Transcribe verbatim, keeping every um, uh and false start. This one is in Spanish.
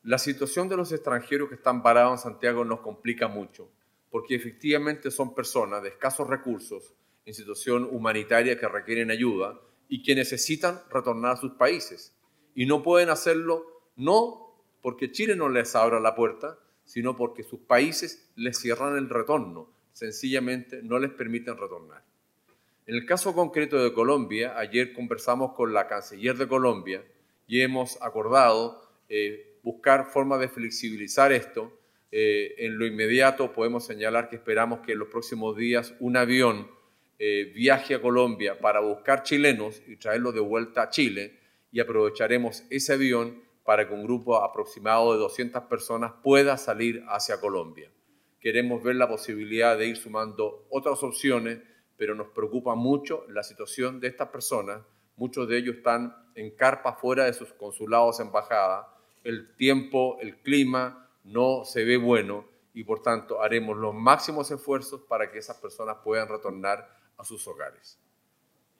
La situación de los extranjeros que están varados en Santiago nos complica mucho, porque efectivamente son personas de escasos recursos, en situación humanitaria que requieren ayuda y que necesitan retornar a sus países. Y no pueden hacerlo no porque Chile no les abra la puerta, sino porque sus países les cierran el retorno, sencillamente no les permiten retornar. En el caso concreto de Colombia, ayer conversamos con la canciller de Colombia y hemos acordado eh, buscar formas de flexibilizar esto. Eh, en lo inmediato podemos señalar que esperamos que en los próximos días un avión eh, viaje a Colombia para buscar chilenos y traerlos de vuelta a Chile, y aprovecharemos ese avión para que un grupo aproximado de doscientas personas pueda salir hacia Colombia. Queremos ver la posibilidad de ir sumando otras opciones, pero nos preocupa mucho la situación de estas personas. Muchos de ellos están en carpas fuera de sus consulados, embajadas. El tiempo, el clima no se ve bueno y por tanto haremos los máximos esfuerzos para que esas personas puedan retornar a sus hogares.